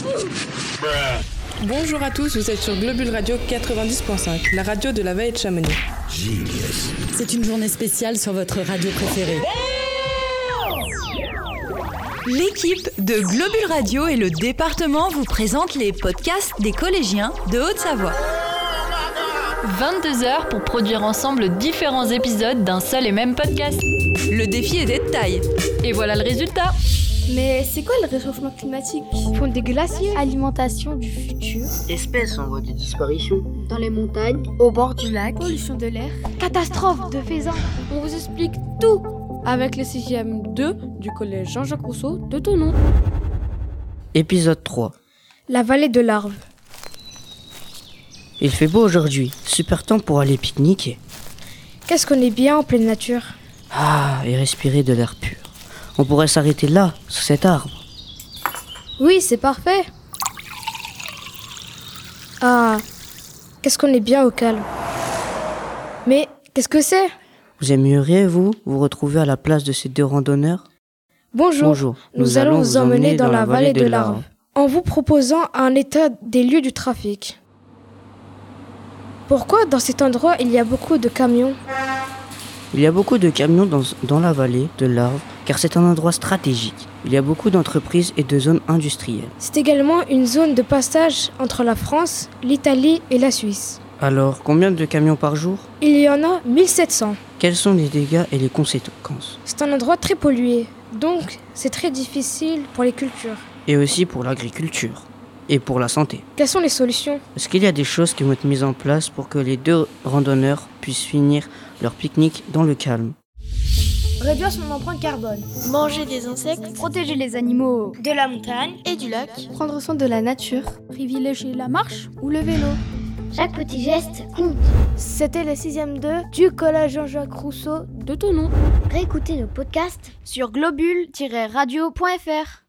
Bonjour à tous, vous êtes sur Globule Radio 90.5, la radio de la vallée de Chamonix. C'est une journée spéciale sur votre radio préférée. L'équipe de Globule Radio et le département vous présentent les podcasts des collégiens de Haute-Savoie. 22 heures pour produire ensemble différents épisodes d'un seul et même podcast. Le défi est d'être taille. Et voilà le résultat. Mais c'est quoi le réchauffement climatique? Fond des glaciers, alimentation du futur, Espèces en voie de disparition. dans les montagnes, au bord du lac, pollution de l'air, catastrophe de faisans. On vous explique tout avec le 6e 2 du collège Jean-Jacques Rousseau de Thonon. Épisode 3. La vallée de l'Arve. Il fait beau aujourd'hui, super temps pour aller pique-niquer. Qu'est-ce qu'on est bien en pleine nature. Et respirer de l'air pur. On pourrait s'arrêter là, sous cet arbre. Oui, c'est parfait. Qu'est-ce qu'on est bien au calme. Mais qu'est-ce que c'est? Vous aimeriez, vous retrouver à la place de ces deux randonneurs? Bonjour. Nous allons vous emmener dans la vallée de l'Arve, en vous proposant un état des lieux du trafic. Pourquoi dans cet endroit il y a beaucoup de camions? Il y a beaucoup de camions dans la vallée de l'Arve, car c'est un endroit stratégique. Il y a beaucoup d'entreprises et de zones industrielles. C'est également une zone de passage entre la France, l'Italie et la Suisse. Alors, combien de camions par jour? Il y en a 1700. Quels sont les dégâts et les conséquences? C'est un endroit très pollué, donc c'est très difficile pour les cultures. Et aussi pour l'agriculture. Et pour la santé. Quelles sont les solutions? Est-ce qu'il y a des choses qui vont être mises en place pour que les deux randonneurs puissent finir leur pique-nique dans le calme? Réduire son empreinte carbone. Manger des insectes. Protéger les animaux de la montagne et du lac. Prendre soin de la nature. Privilégier la marche ou le vélo. Chaque petit geste compte. C'était le 6e 2 du collège Jean-Jacques Rousseau de Thonon. Réécoutez nos podcasts Sur globule-radio.fr.